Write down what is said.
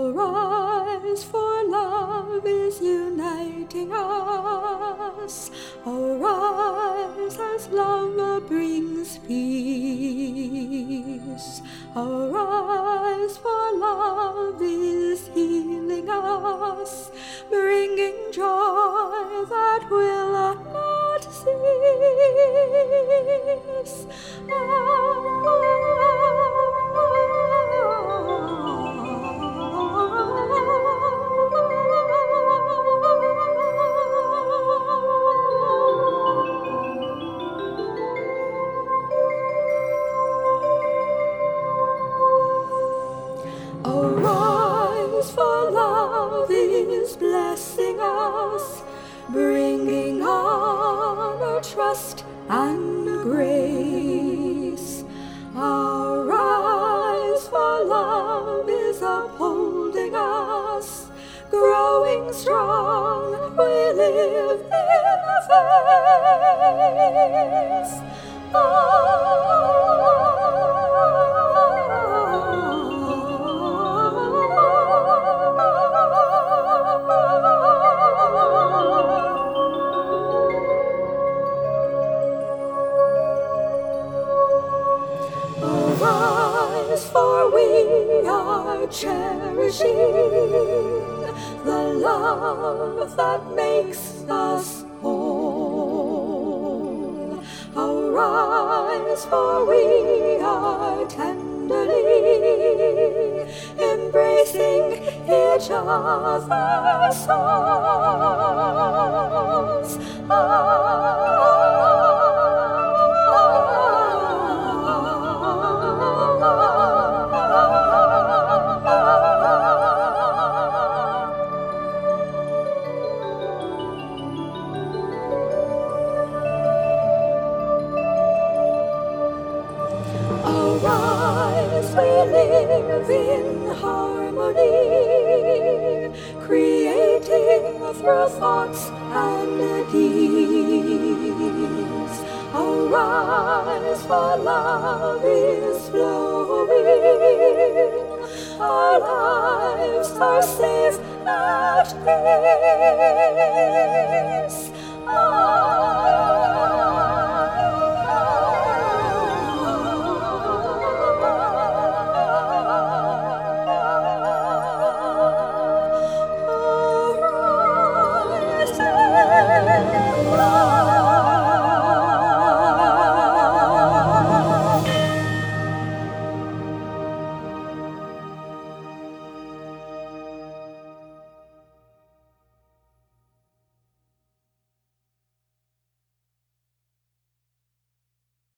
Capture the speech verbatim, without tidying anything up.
Arise, for love is uniting us. Arise, as love brings peace. Arise, for love is healing us, bringing joy that will not cease. Arise, for love is blessing us, bringing honor, trust, and grace. Arise, for love is upholding us, growing strong, we live in faith. Arise, for we are cherishing the love that makes us whole. Arise, for we are tenderly embracing each other's souls. Arise, we live in harmony, creating through thoughts and deeds. Arise, for love is flowing, our lives are safe at peace. Arise.